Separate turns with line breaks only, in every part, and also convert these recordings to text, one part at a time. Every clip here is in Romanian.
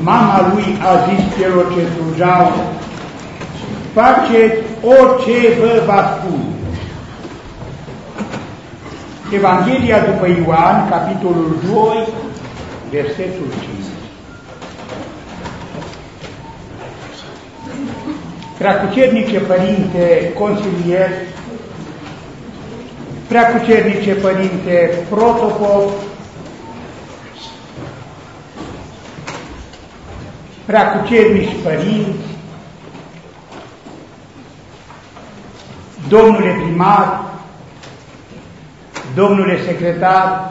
mama lui a zis celor ce slujau: faceți orice vă va spune. Evanghelia după Ioan, capitolul 2, versetul 5. Preacucernice Părinte consilier, Preacucernice Părinte protopop, Preacucernici părinți, domnule primar, domnule secretar,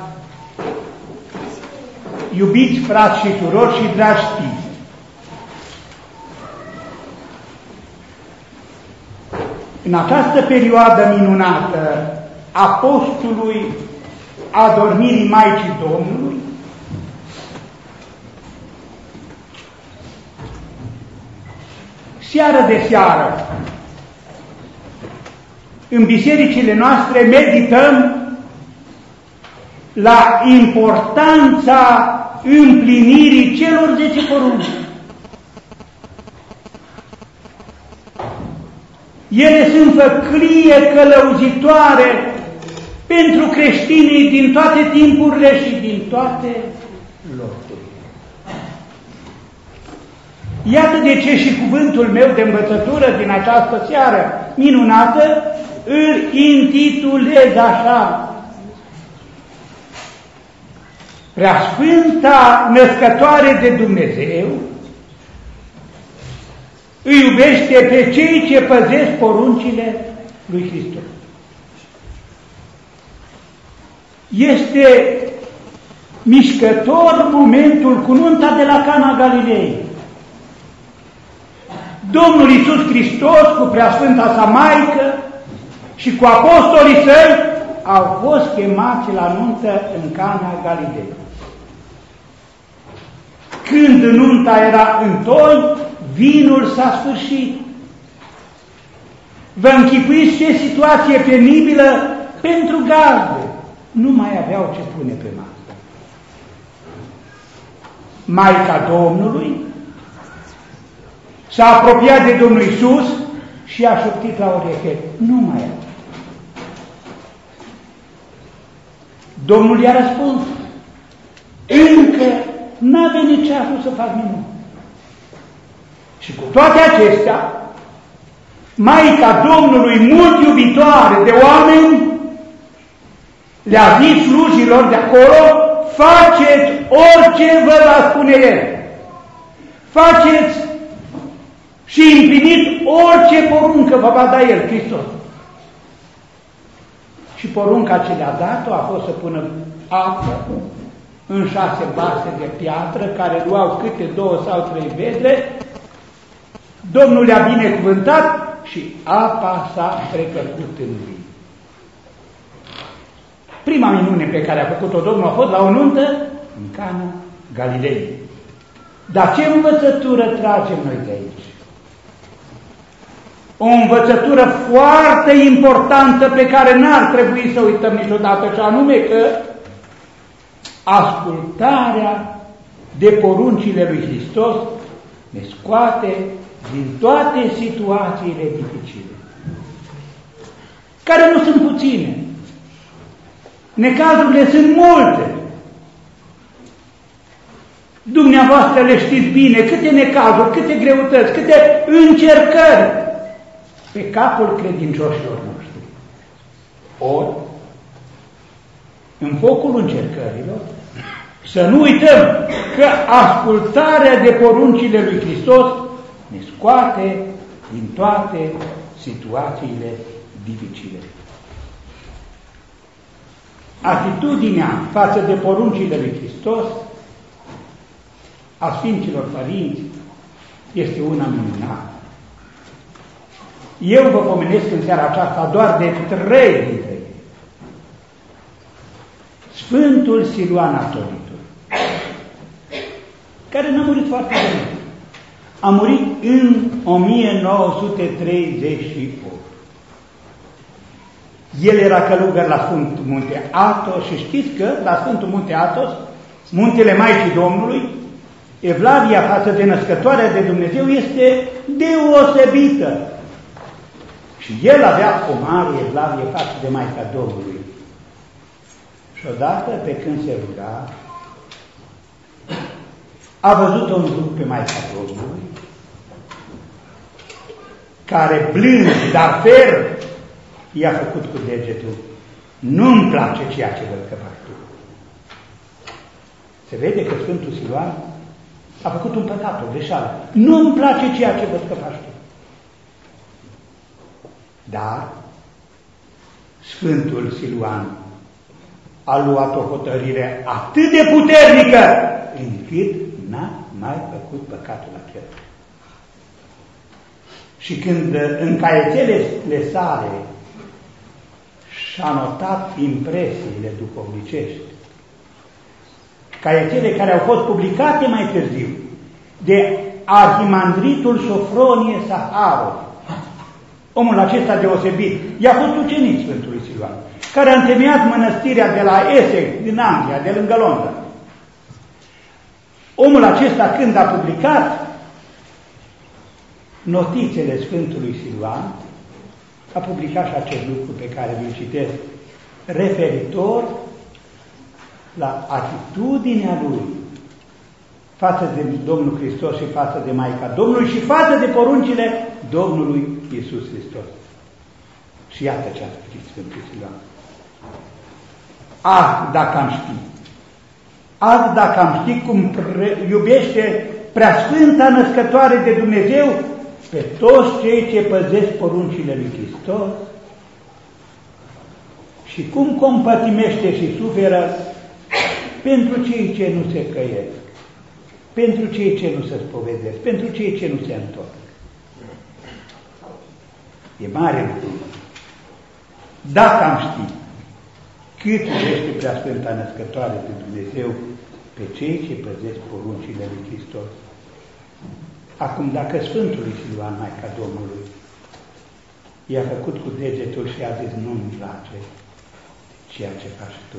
iubiți frați și surori și dragi stiți, în această perioadă minunată a postului adormirii Maicii Domnului, seară de seară, în bisericile noastre medităm la importanța împlinirii celor 10 porunci. Ele sunt făclie călăuzitoare pentru creștinii din toate timpurile și din toate locurile. Iată de ce și cuvântul meu de învățătură din această seară minunată îl intitulez așa: Preasfânta Născătoare de Dumnezeu îi iubește pe cei ce păzesc poruncile lui Hristos. Este mișcător momentul cu nunta de la Cana Galilei. Domnul Iisus Hristos cu Preasfânta sa Maică și cu apostolii săi au fost chemați la nuntă în Cana Galilei. Când nunta era în toi, vinul s-a sfârșit. Vă închipuiți ce situație penibilă pentru gazde. Nu mai aveau ce pune pe masă. Maica Domnului s-a apropiat de Domnul Iisus și a șoptit la ureche: nu mai am. Domnul i-a răspuns: încă n-a venit ceasul să fac minuni. Și cu toate acestea, Maica Domnului, mult iubitoare de oameni, le-a zis slujilor de acolo: faceți orice vă va spune El. Faceți și împliniți orice poruncă vă va da El, Hristos. Și porunca ce le-a dat-o a fost să pună apă în 6 vase de piatră, care luau câte 2 sau 3 vedre. Domnul le-a binecuvântat și apa s-a precăcut în vin. Prima minune pe care a făcut-o Domnul a fost la o nuntă în Cana Galilei. Dar ce învățătură tragem noi de aici? O învățătură foarte importantă pe care n-ar trebui să uităm niciodată, și anume că ascultarea de poruncile lui Hristos ne scoate din toate situațiile dificile, care nu sunt puține. Necazurile sunt multe. Dumneavoastră le știți bine, câte necazuri, câte greutăți, câte încercări pe capul credincioșilor noștri. Ori, în focul încercărilor, să nu uităm că ascultarea de poruncile lui Hristos ne scoate din toate situațiile dificile. Atitudinea față de poruncile lui Hristos a Sfinților Părinți este una minunată. Eu vă pomenesc în seara aceasta doar de 3 dintre ei. Sfântul Siluan Atonitul, care n-a murit foarte bine. A murit în 1938. El era călugăr la Sfântul Munte Athos și știți că la Sfântul Munte Athos, muntele Maicii Domnului, evlavia față de născătoarea de Dumnezeu este deosebită. Și el avea o mare evlavie față de Maica Domnului. Și odată, pe când se ruga, a văzut-o în grup pe Maica Domnului, care blând, dar ferm, i-a făcut cu degetul: nu-mi place ceea ce văd că faci tu. Se vede că Sfântul Siluan a făcut un păcat, o greșeală. Nu-mi place ceea ce văd că faci tu. Dar Sfântul Siluan a luat o hotărâre atât de puternică încât n-a mai făcut păcatul acela. Și când în caietelele sale și-a notat impresiile duhovnicești, caietele care au fost publicate mai târziu de arhimandritul Sofronie Saharov, omul acesta deosebit, i-a fost ucenic Sfântului Siluan, care a întemeiat mănăstirea de la Essex, din Anglia, de lângă Londra. Omul acesta, când a publicat notițele Sfântului Siluan, a publicat și acest lucru pe care vi-l citesc, referitor la atitudinea lui față de Domnul Hristos și față de Maica Domnului și față de poruncile Domnului Iisus Hristos. Și iată ce a scris Sfântul Siluan. Ah, dacă am ști! Ah, dacă am ști cum iubește Preasfânta Născătoare de Dumnezeu pe toți cei ce păzesc poruncile lui Hristos și cum compătimește și suferă pentru cei ce nu se căiesc, pentru cei ce nu se spovedesc, pentru cei ce nu se întorc. E mare lucru. Dacă am ști cât iubește Preasfânta Născătoare de Dumnezeu pe cei ce păzesc poruncile lui Hristos. Acum, dacă Sfântului Siluan, Maica Domnului, i-a făcut cu degetul și a zis: nu-mi place ceea ce faci tu,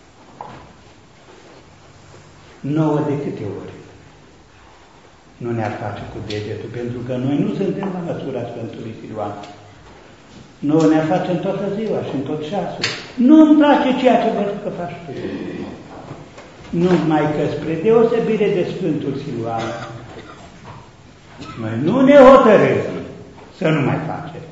nouă de câte ori nu ne-ar face cu degetul, pentru că noi nu suntem la măsura Sfântului Siluan. Nouă ne-ar face în toată ziua și în tot ceasul. Nu-mi place ceea ce văd că faci tu. Numai că, spre deosebire de Sfântul Siluan, noi nu ne hotărâm să nu mai facem.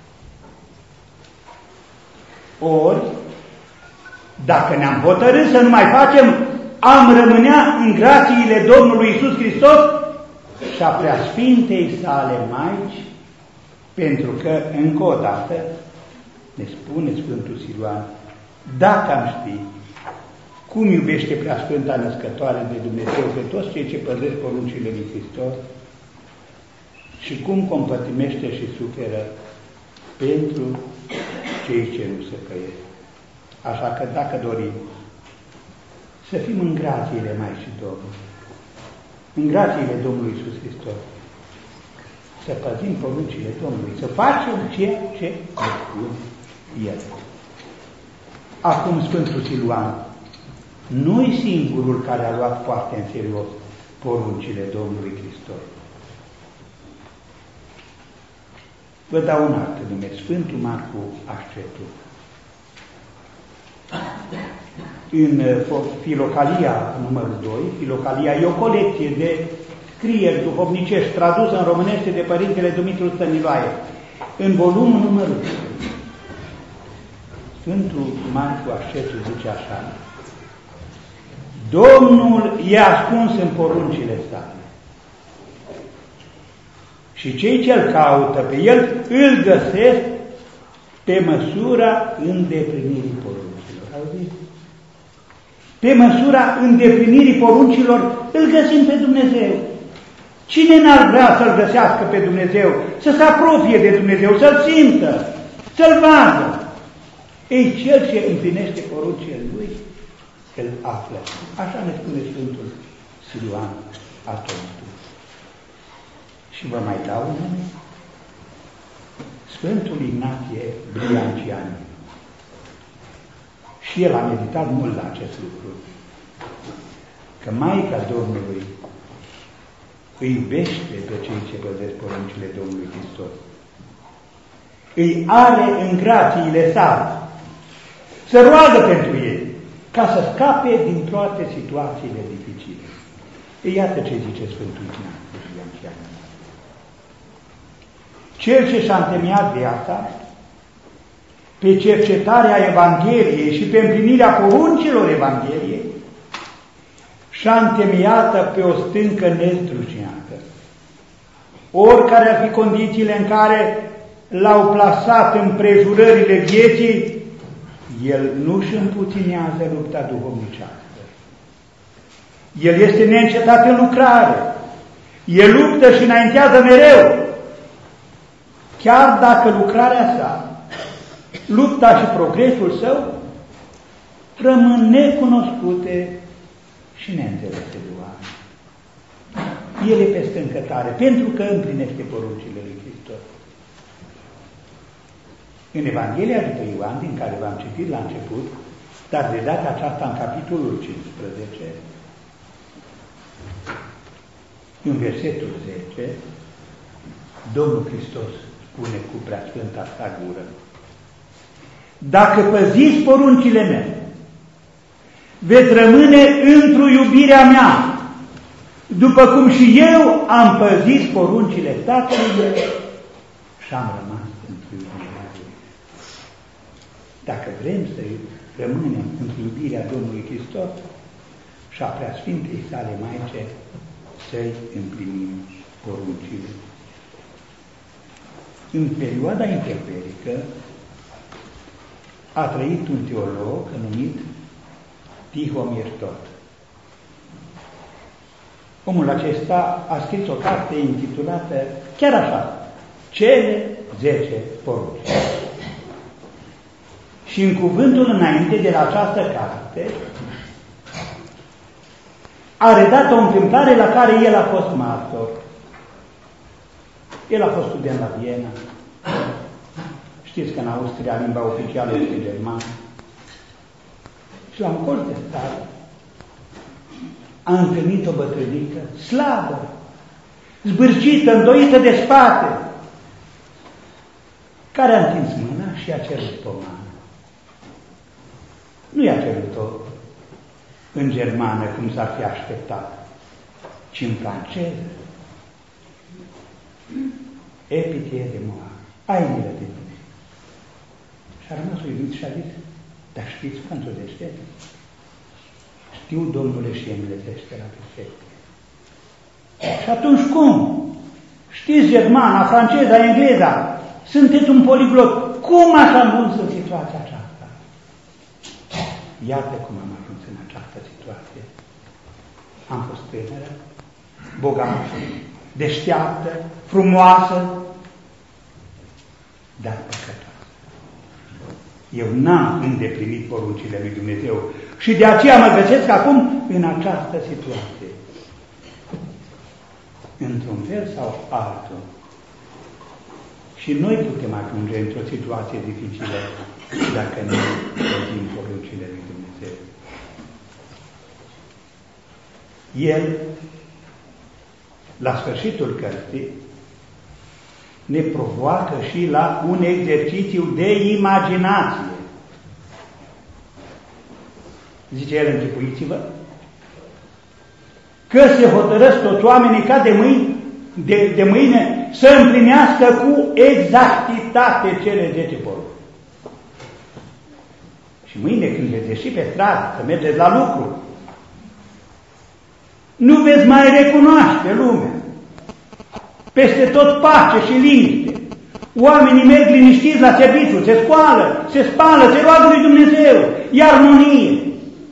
Ori, dacă ne-am hotărât să nu mai facem, am rămânea în grațiile Domnului Iisus Hristos și a Preasfintei sale Maici, pentru că, încă o dată, ne spune Sfântul Siluan, dacă am ști cum iubește Preasfânta Născătoare de Dumnezeu pe toți cei ce păzesc poruncile lui Hristos și cum compătimește și suferă pentru cei ce nu se căiesc. Așa că, dacă dorim să fim în grațiile Maicii Domnului, în grațiile Domnului Iisus Hristos, să păzim poruncile Domnului, să facem ceea ce ne spune El. Acum Sfântul Siluan nu-i singurul care a luat foarte în serios poruncile Domnului Hristos. Vă dau un alt nume, Sfântul Marcu Ascetul. În Filocalia numărul 2, Filocalia e o colecție de scrieri duhovnicești tradusă în românește de Părintele Dumitru Stăniloae, în volumul numărul 2. Sfântul Marcu Ascetul zice așa: Domnul e ascuns în poruncile sale și cei ce-L caută pe El îl găsesc pe măsura îndeplinirii poruncilor. Auziți? Pe măsura îndeplinirii poruncilor îl găsim pe Dumnezeu. Cine n-ar vrea să-L găsească pe Dumnezeu, să se apropie de Dumnezeu, să-L simtă, să-L vadă? Ei, cel ce împlinește poruncile Lui, îl află. Așa ne spune Sfântul Siluan atunci. Și vă mai dau un nume? Sfântul Ignatie Briancian. Și el a meditat mult la acest lucru. Că Maica Domnului îi iubește pe cei ce păzesc poruncile Domnului Hristos. Îi are în grațiile sale. Se roagă pentru ei, ca să scape din toate situațiile dificile. Iată ce zice Sfântul Ignatius. Cel ce și-a întemeiat viața pe cercetarea Evangheliei și pe împlinirea poruncilor Evangheliei, și-a întemeiată pe o stâncă nezdrușinată. Oricare ar fi condițiile în care l-au plasat împrejurările vieții, el nu-și împuținează lupta duhovnicească. El este neîncetat în lucrare. El luptă și înaintează mereu. Chiar dacă lucrarea sa, lupta și progresul său rămân necunoscute și neînțelese de oameni. El e pe stâncătare, pentru că împlinește poruncile lui Hristos. În Evanghelia după Ioan, din care v-am citit la început, dar de data aceasta în capitolul 15, în versetul 10, Domnul Hristos spune cu preasfânta sa gură: dacă păziți poruncile mele, veți rămâne într-o iubirea mea, după cum și eu am păzit poruncile Tatălui meu și am rămas într-o iubirea Lui. Dacă vrem să rămânem într-o iubirea Domnului Hristos și a preasfintei sale Maice, să-i împlinim poruncile. În perioada interbelică a trăit un teolog numit Tihomir Tot. Omul acesta a scris o carte intitulată chiar așa, Cele 10 porunci. Și în cuvântul înainte de la această carte a redat o întâmplare la care el a fost martor. El a fost student la Viena. Știți că în Austria limba oficială este germană. Și la un colț de stare a întâlnit o bătrânică slabă, zbârcită, îndoită de spate, care a întins mâna și a cerut pomană. Nu i-a cerut-o în germană, cum s-ar fi așteptat, ci în franceză. Epitie de moi, ai milă de mine. Și a rămas uimit și a zis: dar știți franțuzește? Știu, domnule, și englezește la perfecție. Și atunci cum? Știți germana, franceza, engleza, sunteți un poliglot. Cum ați ajuns în situația aceasta? Iată cum am ajuns în această situație. Am fost tânără, bogată, deșteaptă, frumoasă, dar păcătoasă. Eu n-am îndeplinit poruncile lui Dumnezeu și de aceea mă găsesc acum în această situație. Într-un fel sau altul. Și noi putem ajunge într-o situație dificilă dacă nu păzim poruncile lui Dumnezeu. El, la sfârșitul cărții, ne provoacă și la un exercițiu de imaginație. Zice el: închipuiți-vă că se hotărăsc toți oamenii ca de mâine să împlinească cu exactitate cele 10 porunci. Și mâine când veți ieși pe stradă să mergeți la lucru, nu veți mai recunoaște lumea. Peste tot pace și liniște. Oamenii merg liniștiți la serviciu, se scoală, se spală, se roagă lui Dumnezeu, e armonie.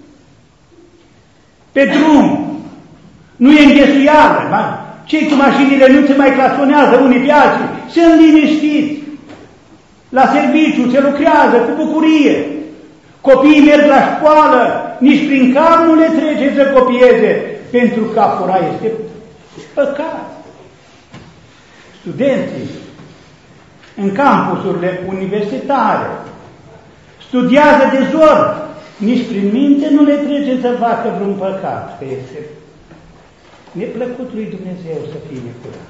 Pe drum nu e înghesuială, da? Cei cu mașinile nu se mai clasonează unii pe alții, sunt liniștiți. La serviciu se lucrează cu bucurie. Copiii merg la școală, nici prin cap nu le trece să copieze, pentru că a fura este păcat. Studenții în campusurile universitare studiază de zor, nici prin minte nu le trece să facă vreun păcat, că este neplăcut lui Dumnezeu să fie necurat.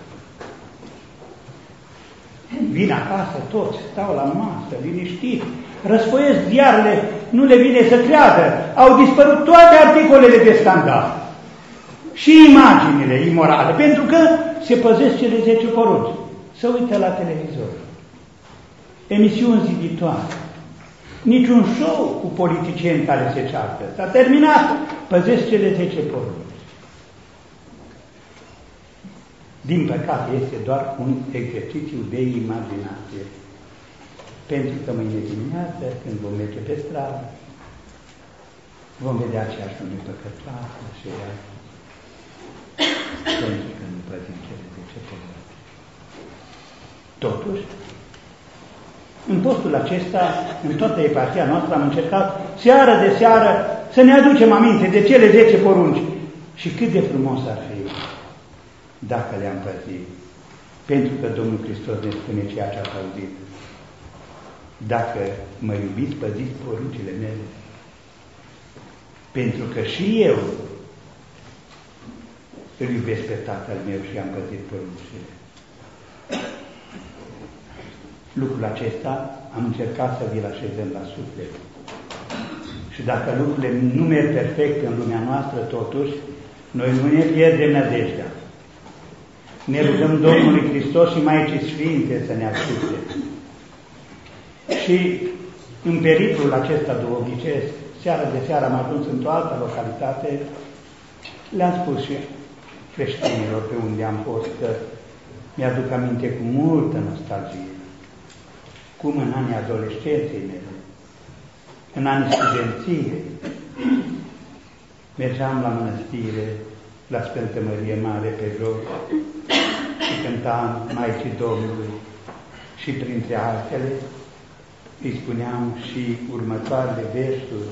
Vin acasă toți, stau la masă, liniștit, răsfoiesc ziarele, nu le vine să creadă. Au dispărut toate articolele de scandal și imaginile imorale, pentru că se păzesc cele 10 porunci. Să uită la televizor, emisiuni ziditoare, niciun show cu politicieni care se ceartă. S-a terminat, păzesc cele 10 porunci. Din păcate, este doar un exercițiu de imaginație. Pentru că mâine dimineață, când vom merge pe stradă, vom vedea aceeași lume păcătoasă și ea, pentru că nu păzim cele 10 porunci. Totuși, în postul acesta, în toată eparhia noastră, am încercat seară de seară să ne aducem aminte de cele 10 porunci. Și cât de frumos ar fi dacă le-am păzit. Pentru că Domnul Hristos ne spune ceea ce ați auzit. Dacă mă iubiți, păziți poruncile mele. Pentru că și eu îl iubesc pe Tatăl meu și am păzit poruncile. Lucrul acesta am încercat să vi-l așezăm la suflet. Și dacă lucrurile nu merg perfect în lumea noastră, totuși, noi nu ne pierdem nădejdea. Ne rugăm Domnului Hristos și Maicii Sfinte să ne ajute. Și în periplul acesta duhovnicesc, seara de seară am ajuns într-o altă localitate, le-am spus și creștinilor pe unde am fost că mi-aduc aminte cu multă nostalgie cum în anii adolescenței mele, în anii studenției, mergeam la mănăstire, la Sfântă Mărie Mare pe jos și cântam Maicii Domnului și printre altele îi spuneam și următoarele versuri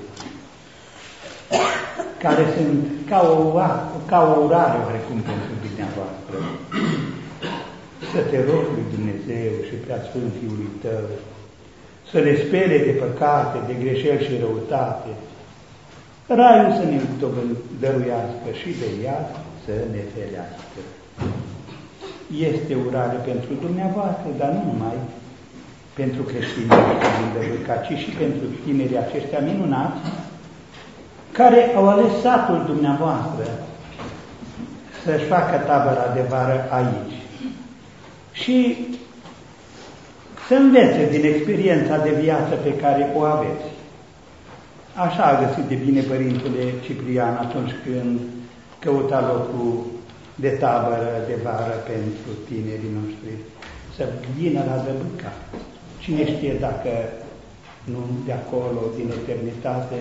care sunt ca o urare oarecum pentru dumneavoastră. Să te rog lui Dumnezeu și Preasfânt Fiului Tău să le spere de păcate, de greșeli și răutate, raiul să ne dăruiască și de ea să ne ferească. Este urare pentru dumneavoastră, dar nu numai pentru creștinii din Dăvârca, ci și pentru tinerii aceștia minunați care au ales satul dumneavoastră să-și facă tabăra de vară aici și să învețe din experiența de viață pe care o aveți. Așa a găsit de bine Părintele Ciprian atunci când căuta locul de tabără de vară pentru tinerii noștri, să vină la Dăvârca. Cine știe dacă nu de acolo, din eternitate,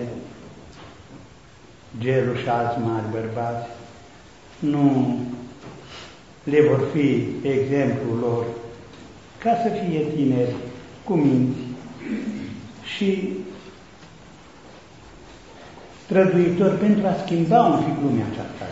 Gelu și alți mari bărbați nu le vor fi exemplul lor ca să fie tineri cu minți și străduitori pentru a schimba un pic lumea aceasta.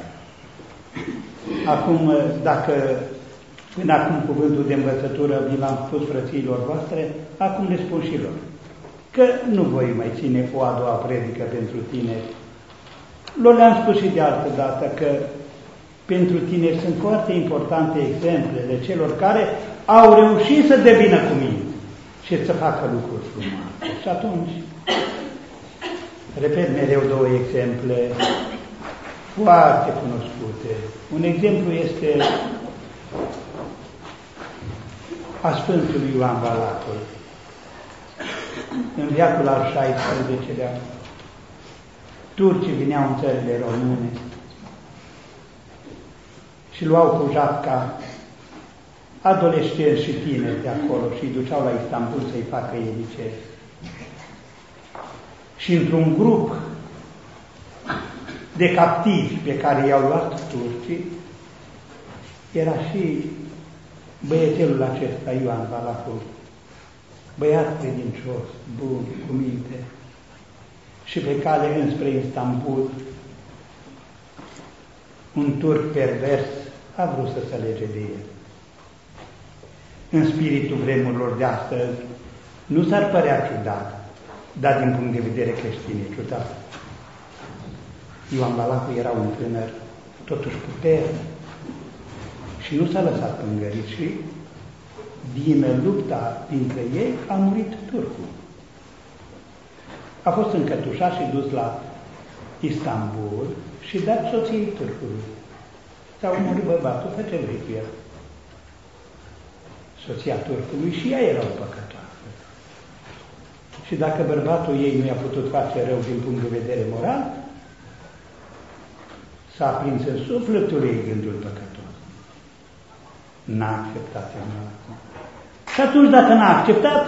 Acum, până acum cuvântul de învățătură vi l-am spus frățiilor voastre, acum le spun și lor, că nu voi mai ține o a doua predică pentru tineri. Lor le-am spus și de altă dată că pentru tineri sunt foarte importante exemplele celor care au reușit să devină cu mine și să facă lucruri frumoase. Și atunci, repet mereu 2 exemple foarte cunoscute. Un exemplu este a Sfântului Ioan Valacul. În veacul al XVI-lea, turcii vineau în țările române și luau cu japca adolescenți și tineri de acolo și îi duceau la Istanbul să-i facă liceu. Și într-un grup de captivi pe care i-au luat turcii, era și băiețelul acesta, Ioan Valacul, băiat credincios, bun, cu minte, și pe cale înspre Istanbul, un turc pervers a vrut să se lege de el. În spiritul vremurilor de astăzi nu s-ar părea ciudat, dar din punct de vedere creștin e ciudat. Ioan Valacul era un tânăr, totuși puternic, Și nu s-a lăsat pângărit și din lupta dintre ei a murit turcul. A fost încătușat și dus la Istanbul și dat soției turcului. S-a omorât bărbatul, fă ce vrei cu el. Soția turcului și ea era o păcătoasă. Și dacă bărbatul ei nu i-a putut face rău din punct de vedere moral, s-a aprins în sufletul ei gândul păcătos. N-a acceptat moartea. Și atunci, dacă n-a acceptat,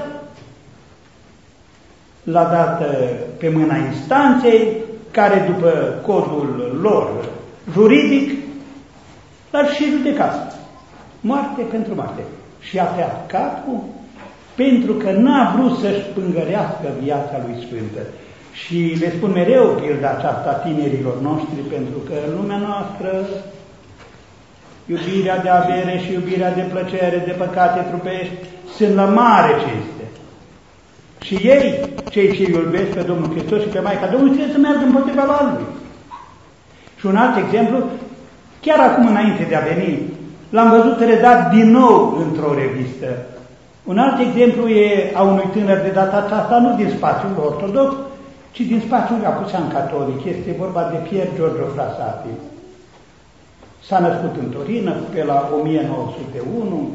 l-a dat pe mâna instanței, care după codul lor juridic l-a și judecat. Moarte pentru moarte. Și a tăiat capul pentru că n-a vrut să-și pângărească viața lui sfântă. Și le spun mereu pilda aceasta tinerilor noștri, pentru că în lumea noastră iubirea de avere și iubirea de plăcere, de păcate trupești, sunt la mare cinste. Și ei, cei ce iubesc pe Domnul Hristos și pe Maica Domnului, trebuie să meargă împotriva lui. Și un alt exemplu, chiar acum înainte de a veni, l-am văzut redat din nou într-o revistă. Un alt exemplu e a unui tânăr de data aceasta, nu din spațiul ortodox, ci din spațiul apusean catolic. Este vorba de Pier Giorgio Frassati. S-a născut în Torino pe la 1901,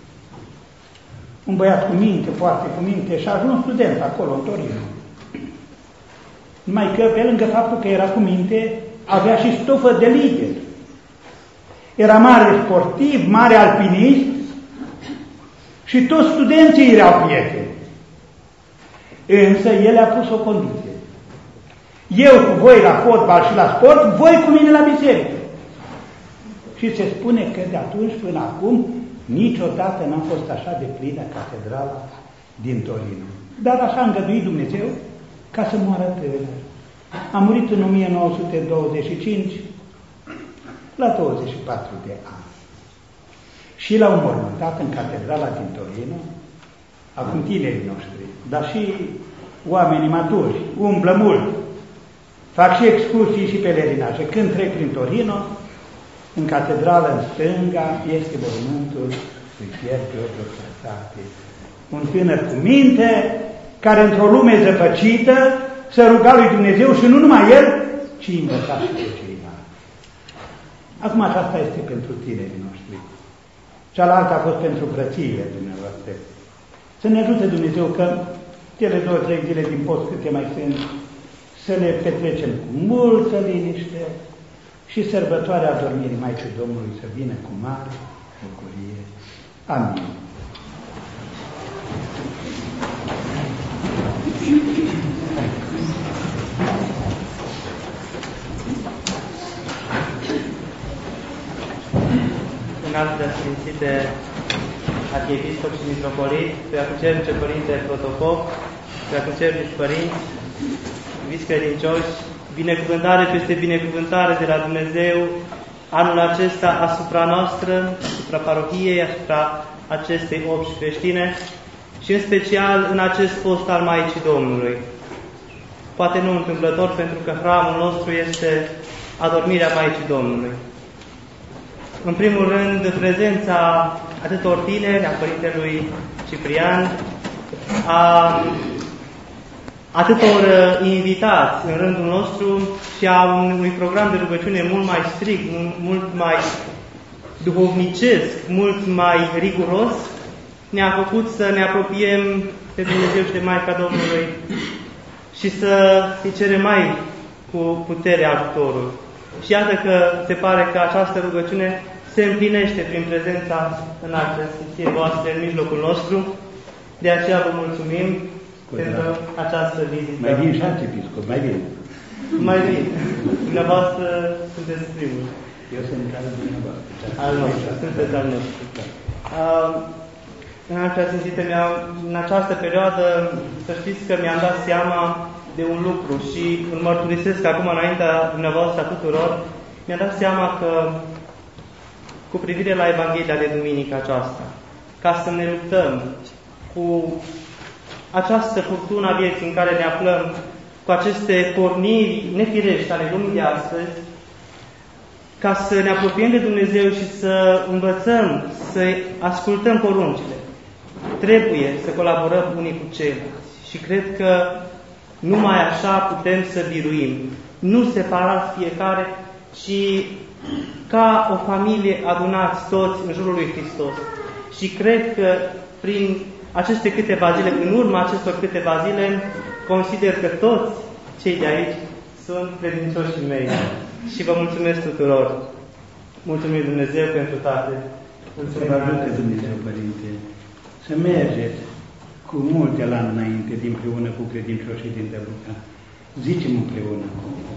un băiat cu minte, foarte cu minte, și a ajuns student acolo, în Torino. Numai că, pe lângă faptul că era cu minte, avea și stofă de lider. Era mare sportiv, mare alpinist și toți studenții erau prieteni. Însă el a pus o condiție. Eu cu voi la fotbal și la sport, voi cu mine la biserică. Și se spune că de atunci până acum niciodată n-a fost așa de plină catedrala din Torino. Dar așa a îngăduit Dumnezeu ca să moară tânăr. A murit în 1925 la 24 de ani. Și l-au mormântat în catedrala din Torino, acum tinerii noștri, dar și oamenii maturi, umblă mult, fac și excursii și pelerinaje. Când trec prin Torino, în catedrală, în stânga, este mormântul lui Pier Giorgio Frassati. Un tânăr cu minte, care într-o lume zăpăcită se ruga lui Dumnezeu și nu numai el, ci învăța și pe ceilalți. Acum aceasta este pentru tinerii noștri. Cealaltă a fost pentru frățiile dumneavoastră. Să ne ajute Dumnezeu că cele 2-3 zile din post câte mai sunt, să le petrecem cu multă liniște și sărbătoarea adormirii Maicii Domnului să vină cu mare bucurie. Amin.
Înaltă Sfințite Arhiepiscop și Mitropolit, Preacucernice Părinte Protopop, Preacucernici Părinți, iubiți credincioși, binecuvântare peste binecuvântare de la Dumnezeu anul acesta asupra noastră, asupra parohiei, asupra acestei obși creștine și în special în acest post al Maicii Domnului. Poate nu întâmplător, pentru că hramul nostru este adormirea Maicii Domnului. În primul rând, prezența atâtor tineri, a Părintelui Ciprian, a atâtor invitați în rândul nostru și a unui program de rugăciune mult mai strict, mult mai duhovnicesc, mult mai riguros, ne-a făcut să ne apropiem de Dumnezeu și de Maica Domnului și să îi cerem mai cu putere ajutorul. Și iată că se pare că această rugăciune se împlinește prin prezența în Sfinției voastre în mijlocul nostru. De aceea vă mulțumim pentru această vizită.
Mai vin și alți episcopi, mai vin.
Mai vin. Dumneavoastră sunteți primul.
Eu sunt al dumneavoastră.
Al nostru, sunteți al nostru. În această perioadă, să știți că mi-am dat seama de un lucru și îl mărturisesc acum înaintea dumneavoastră tuturor. Mi-am dat seama că cu privire la Evanghelia de duminica aceasta, ca să ne luptăm cu această furtună a vieții în care ne aflăm, cu aceste porniri nefirești ale lumii de astăzi, ca să ne apropiem de Dumnezeu și să învățăm, să ascultăm poruncile, trebuie să colaborăm unii cu ceilalți. Și cred că numai așa putem să biruim. Nu separați fiecare, ci ca o familie adunați toți în jurul lui Hristos. Și cred că prin aceste câteva zile, în urma acestor câteva zile, consider că toți cei de aici sunt credincioșii mei. Și vă mulțumesc tuturor. Mulțumim Dumnezeu pentru toate.
Mulțumim Dumnezeu, Părinte, să mergeți cu multe la înainte, împreună cu credincioșii din Dăbruca. Zicem împreună.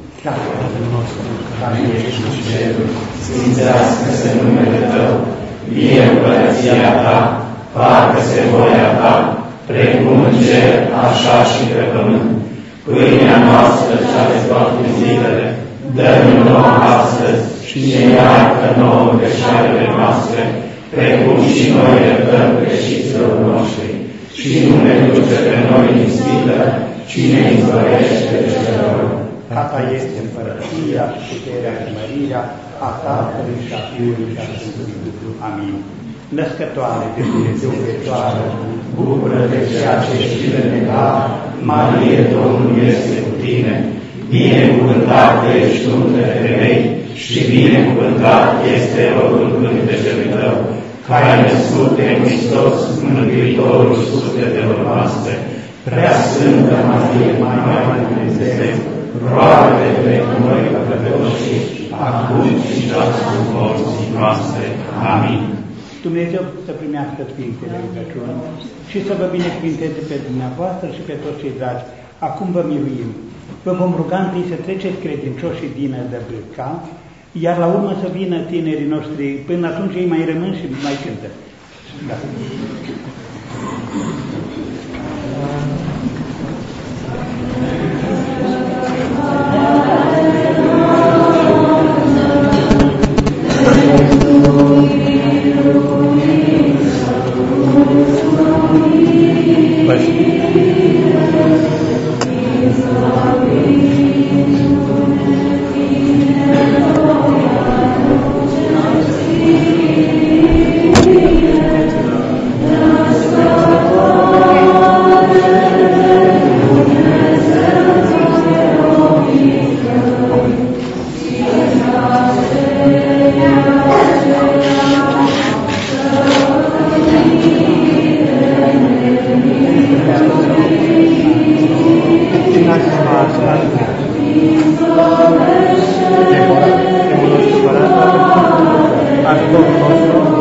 Tatăl nostru, care ești în ceruri,
sfințească-se numele Tău, vie împărăția Ta, facă-se voia Ta, precum în cer, așa și pe pământ. Pâinea noastră cea de toate zilele, dă-ne nouă astăzi și iartă nouă greșelile noastre, precum și noi iertăm greșiților noștri. Și nu ne duce pe noi în ispită, ci ne izbăvește de cel rău.
Tata este împărăția și puterea și mărirea a Tatălui și a Fiului și a Sfântului Duh. Amin. Născătoare de Dumnezeu Fecioară,
bucură-te ceea ce ești venecat, Marie, Domnul este cu tine, binecuvântat ești tu între femei și binecuvântat este rodul pântelui tău, care ai născut pe Hristos, Mântuitorul sufletelor noastre. Prea Sfântă Marie, Maica lui Dumnezeu, roagă-te pentru noi păcătoși, acum și în ceasul morții noastre. Amin.
Dumnezeu să primească Sfintele rugăciuni și să vă binecuvinteze pe dumneavoastră și pe toți cei dragi. Acum vă miluim. Vă vom ruga întâi să treceți credincioșii din Dăbruca, iar la urmă să vină tinerii noștri. Până atunci ei mai rămân și mai cântă. Da. Al Domnul nostru